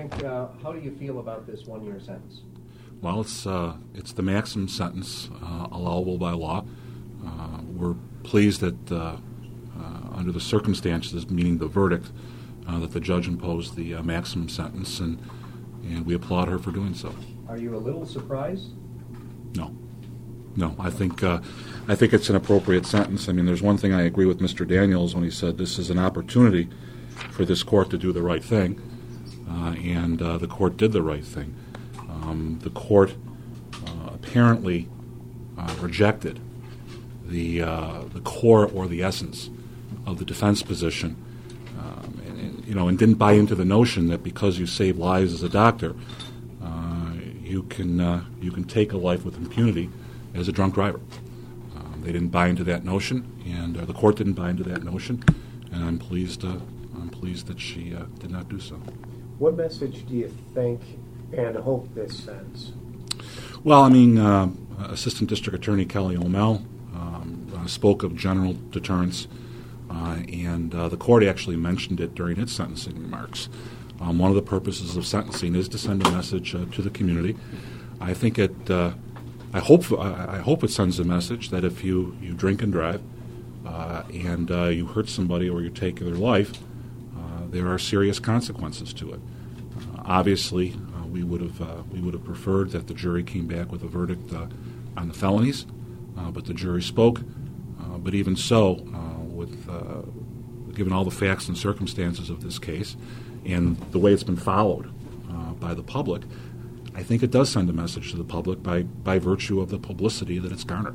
Frank, how do you feel about this one-year sentence? Well, it's the maximum sentence allowable by law. We're pleased that under the circumstances, meaning the verdict, that the judge imposed the maximum sentence, and we applaud her for doing so. Are you a little surprised? No, I think it's an appropriate sentence. I mean, there's one thing I agree with Mr. Daniels when he said this is an opportunity for this court to do the right thing, and the court did the right thing. The court apparently rejected the core or the essence of the defense position, and didn't buy into the notion that because you save lives as a doctor, you can take a life with impunity as a drunk driver. They didn't buy into that notion, and the court didn't buy into that notion, and I'm pleased that she did not do so. What message do you think and hope this sends? Well, I mean, Assistant District Attorney Kelly O'Mell spoke of general deterrence, and the court actually mentioned it during its sentencing remarks. One of the purposes of sentencing is to send a message to the community. I think I hope it sends a message that if you drink and drive and you hurt somebody or you take their life, there are serious consequences to it. Obviously, we would have preferred that the jury came back with a verdict on the felonies, but the jury spoke. But even so, given all the facts and circumstances of this case and the way it's been followed by the public, I think it does send a message to the public by virtue of the publicity that it's garnered.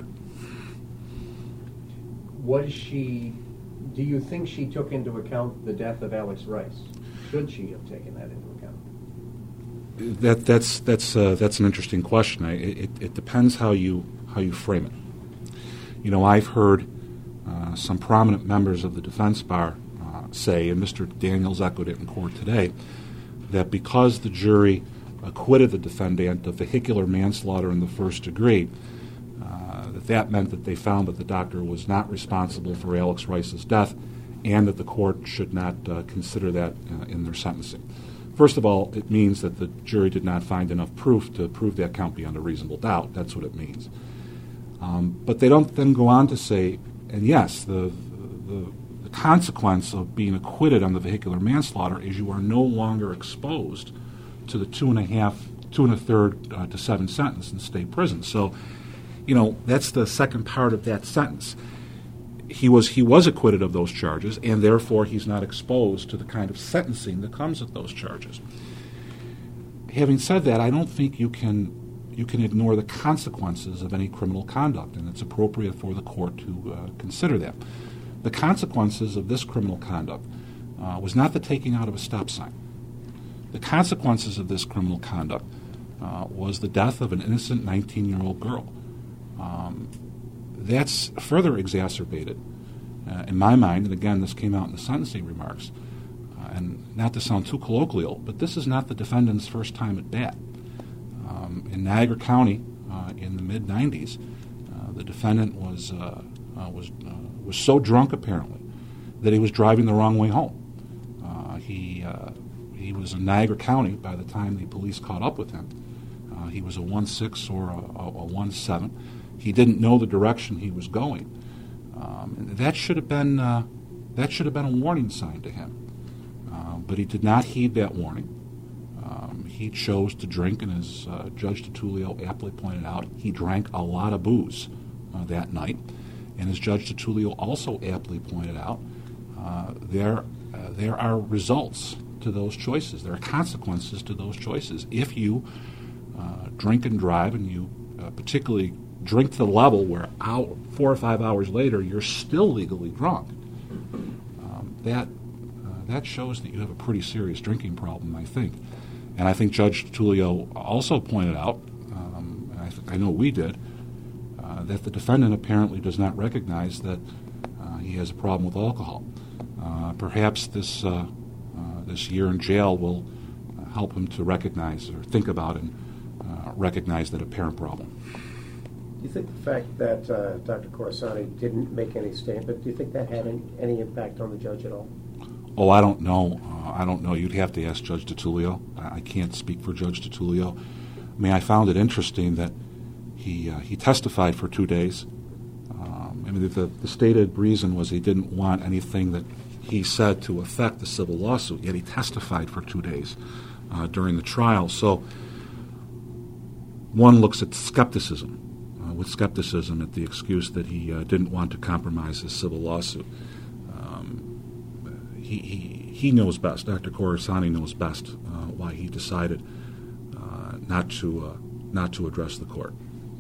Do you think she took into account the death of Alex Rice? Should she have taken that into account? That's an interesting question. It depends how you frame it. I've heard some prominent members of the defense bar say, and Mr. Daniels echoed it in court today, that because the jury acquitted the defendant of vehicular manslaughter in the first degree, that meant that they found that the doctor was not responsible for Alex Rice's death, and that the court should not consider that in their sentencing. First of all, it means that the jury did not find enough proof to prove that count beyond a reasonable doubt. That's what it means. But they don't then go on to say, and yes, the consequence of being acquitted on the vehicular manslaughter is you are no longer exposed to the 2.5 to 7 sentence in state prison. So, that's the second part of that sentence. He was acquitted of those charges, and therefore he's not exposed to the kind of sentencing that comes with those charges. Having said that, I don't think you can ignore the consequences of any criminal conduct, and it's appropriate for the court to consider that. The consequences of this criminal conduct was not the taking out of a stop sign. The consequences of this criminal conduct was the death of an innocent 19-year-old girl. That's further exacerbated, in my mind, and again, this came out in the sentencing remarks, and not to sound too colloquial, but this is not the defendant's first time at bat. In Niagara County, in the mid-'90s, the defendant was so drunk, apparently, that he was driving the wrong way home. He was in Niagara County by the time the police caught up with him. He was a 1.6 or a 1.7. He didn't know the direction he was going. That should have been a warning sign to him. But he did not heed that warning. He chose to drink, and as Judge Tutulio aptly pointed out, he drank a lot of booze that night. And as Judge Tutulio also aptly pointed out, there are results to those choices. There are consequences to those choices. If you drink and drive, and you particularly drink to the level where 4 or 5 hours later you're still legally drunk, that shows that you have a pretty serious drinking problem, I think. And I think Judge Tutulio also pointed out, and I know we did, that the defendant apparently does not recognize that he has a problem with alcohol. Perhaps this year in jail will help him to recognize or think about and recognize that apparent problem. Do you think the fact that Dr. Corsani didn't make any statement, do you think that had any impact on the judge at all? Oh, I don't know. I don't know. You'd have to ask Judge DiTullio. I can't speak for Judge DiTullio. I mean, I found it interesting that he testified for 2 days. I mean, the stated reason was he didn't want anything that he said to affect the civil lawsuit, yet he testified for 2 days during the trial. So one looks at skepticism, with skepticism at the excuse that he didn't want to compromise his civil lawsuit. He knows best. Dr. Khorassani knows best why he decided not to address the court.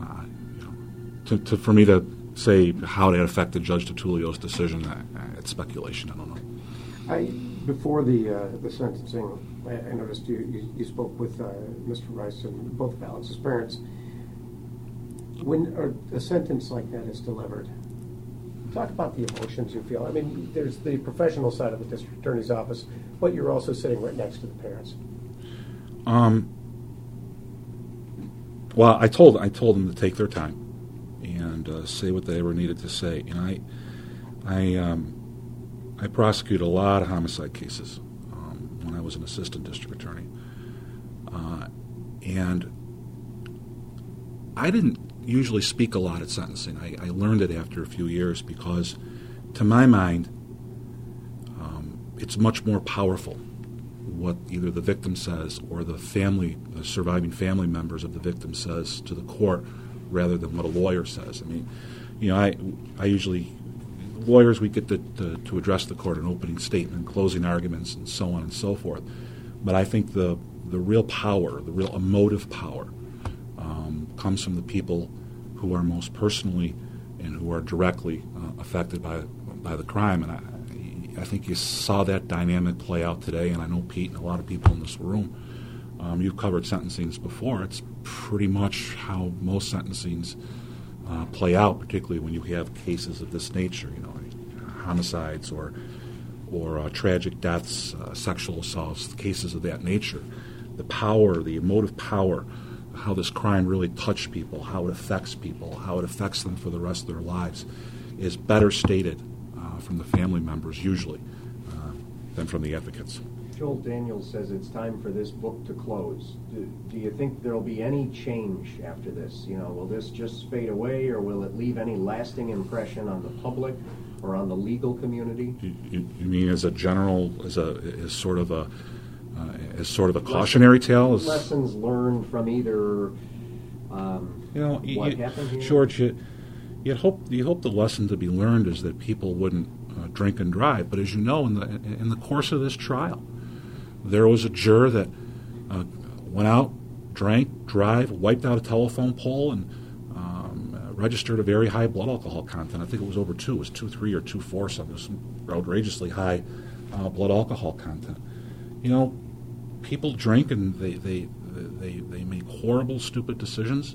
For me to say how that affected Judge DiTullio's decision, it's speculation. I don't know. Before the sentencing, I noticed you spoke with Mr. Rice and both of Alex's parents. When a sentence like that is delivered, talk about the emotions you feel. I mean, there's the professional side of the district attorney's office, but you're also sitting right next to the parents. Well, I told them to take their time and say what they ever needed to say. And I prosecuted a lot of homicide cases when I was an assistant district attorney, and I didn't usually speak a lot at sentencing. I learned it after a few years because, to my mind, it's much more powerful what either the victim says or the surviving family members of the victim says to the court rather than what a lawyer says. I mean, I usually, lawyers, we get to address the court in opening statement, closing arguments, and so on and so forth. But I think the real power, the real emotive power, comes from the people who are most personally and who are directly affected by the crime. And I think you saw that dynamic play out today, and I know Pete and a lot of people in this room. You've covered sentencings before. It's pretty much how most sentencings play out, particularly when you have cases of this nature, homicides or tragic deaths, sexual assaults, cases of that nature. The power, the emotive power, how this crime really touched people, how it affects people, how it affects them for the rest of their lives, is better stated from the family members usually than from the advocates. Joel Daniels says it's time for this book to close. Do you think there will be any change after this? Will this just fade away, or will it leave any lasting impression on the public or on the legal community? You mean as a general, as sort of a cautionary tale? Lessons learned from either what happened here? George, you hope the lesson to be learned is that people wouldn't drink and drive. But as you know, in the course of this trial, there was a juror that went out, drank, drive, wiped out a telephone pole, and registered a very high blood alcohol content. I think it was over 2. It was 2.3 or 2.4, something. It was outrageously high blood alcohol content. People drink and they make horrible, stupid decisions,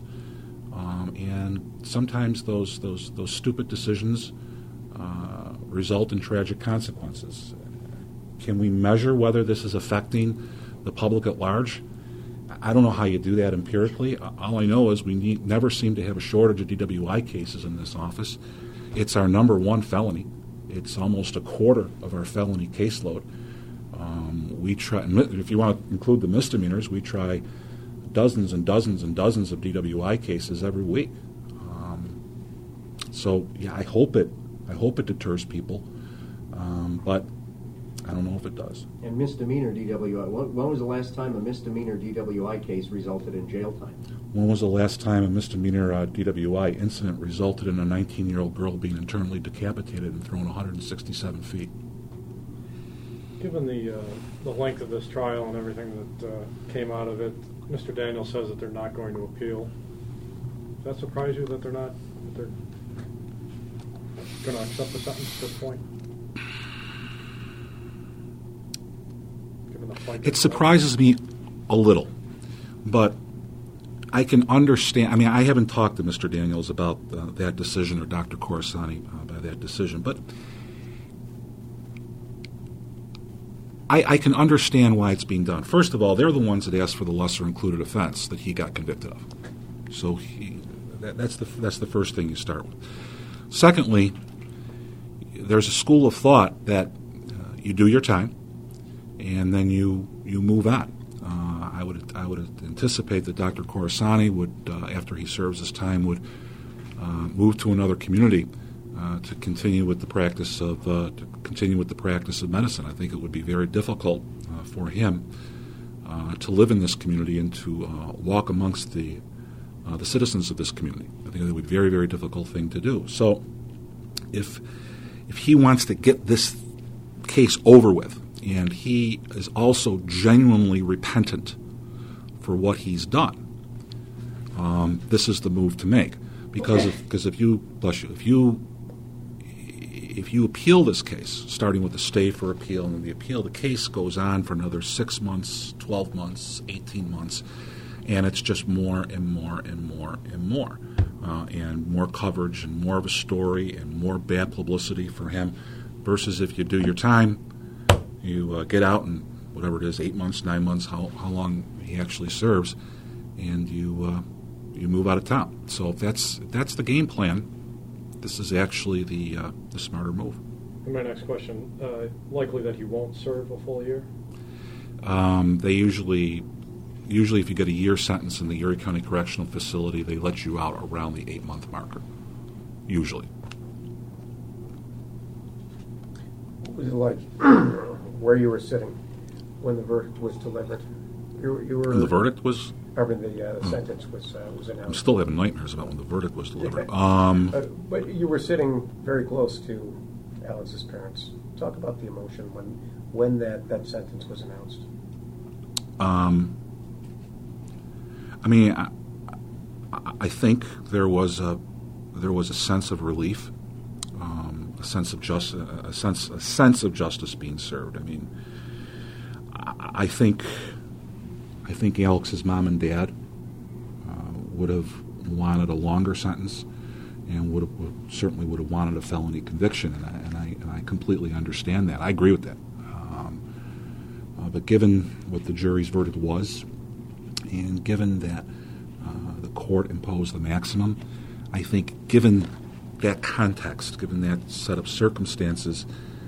and sometimes those stupid decisions result in tragic consequences. Can we measure whether this is affecting the public at large? I don't know how you do that empirically. All I know is we never seem to have a shortage of DWI cases in this office. It's our number one felony. It's almost a quarter of our felony caseload. We try, if you want to include the misdemeanors, we try dozens and dozens and dozens of DWI cases every week. So yeah, I hope it deters people, but I don't know if it does. And misdemeanor DWI. When was the last time a misdemeanor DWI case resulted in jail time? When was the last time a misdemeanor DWI incident resulted in a 19-year-old girl being internally decapitated and thrown 167 feet? Given the length of this trial and everything that came out of it, Mr. Daniels says that they're not going to appeal. Does that surprise you that they're going to accept the sentence at this point? It surprises me a little, but I can understand. I mean, I haven't talked to Mr. Daniels about that decision or Dr. Khorassani about that decision, but I can understand why it's being done. First of all, they're the ones that asked for the lesser included offense that he got convicted of. So that's the first thing you start with. Secondly, there's a school of thought that you do your time, and then you move on. I would anticipate that Dr. Corsani would, after he serves his time, would move to another community to continue with the practice of medicine. I think it would be very difficult for him to live in this community and to walk amongst the citizens of this community. I think it would be a very, very difficult thing to do. So, if he wants to get this case over with, and he is also genuinely repentant for what he's done, this is the move to make. Because if you appeal this case, starting with a stay for appeal, and the case goes on for another 6 months, 12 months, 18 months, and it's just more and more and more and more, and more coverage and more of a story and more bad publicity for him, versus if you do your time, you get out in whatever it is, 8 months, 9 months, how long he actually serves, and you move out of town. So if that's the game plan, this is actually the smarter move. And my next question, likely that he won't serve a full year? They usually if you get a year sentence in the Erie County Correctional Facility, they let you out around the 8-month marker, usually. What was it like where you were sitting when the verdict was delivered? You were. And the verdict was? I mean, the sentence was announced. I'm still having nightmares about when the verdict was delivered. But you were sitting very close to Alex's parents. Talk about the emotion when that sentence was announced. I mean, I think there was a sense of relief, a sense of justice being served. I mean, I think Alex's mom and dad would have wanted a longer sentence, and certainly would have wanted a felony conviction, and I completely understand that. I agree with that. But given what the jury's verdict was, and given that the court imposed the maximum, I think given that context, given that set of circumstances,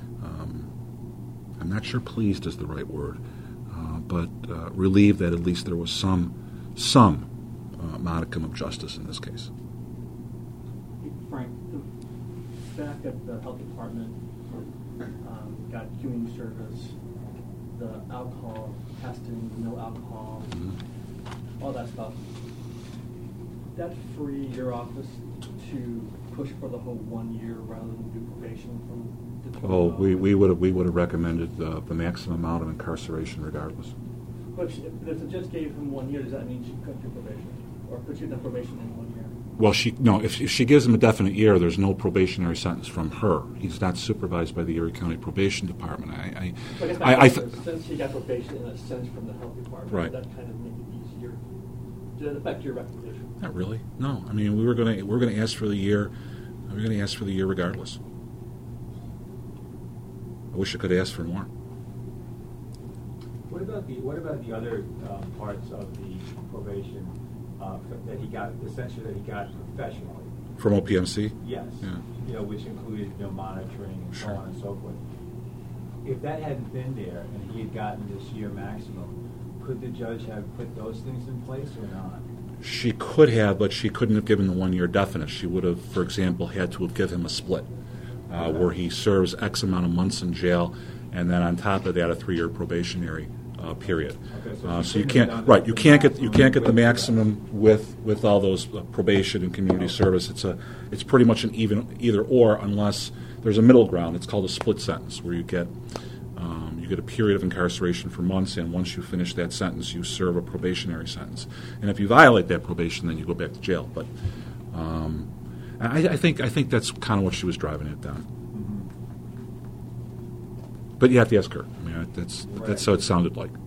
I'm not sure pleased is the right word, but relieved that at least there was some modicum of justice in this case. Frank, the fact that the health department got community service, the alcohol testing, no alcohol, all that stuff, that free your office to push for the whole 1 year rather than do probation from the 12 Oh, we would have recommended the maximum amount of incarceration regardless. But if it just gave him 1 year, does that mean she couldn't do probation? Or could she do probation in 1 year? Well, if she gives him a definite year, there's no probationary sentence from her. He's not supervised by the Erie County Probation Department. Since he got probation in a sense from the health department, right. That kind of make it easier. Did it affect your recommendation? Not really. No. I mean, we're going to ask for the year. We're going to ask for the year regardless. I wish I could ask for more. What about the other parts of the probation that he got, essentially that he got professionally? From OPMC? Yes. Yeah. Which included monitoring and Sure. so on and so forth. If that hadn't been there and he had gotten this year maximum, could the judge have put those things in place or not? She could have, but she couldn't have given the 1 year definite. She would have, for example, had to have given him a split where he serves X amount of months in jail, and then on top of that, a 3-year probationary period. Okay, So you can't get the maximum with all those probation and community service. It's pretty much an either or, unless there's a middle ground. It's called a split sentence, where you get a period of incarceration for months, and once you finish that sentence, you serve a probationary sentence. And if you violate that probation, then you go back to jail. But I think that's kind of what she was driving at down. But you have to ask her. I mean, that's how it sounded like.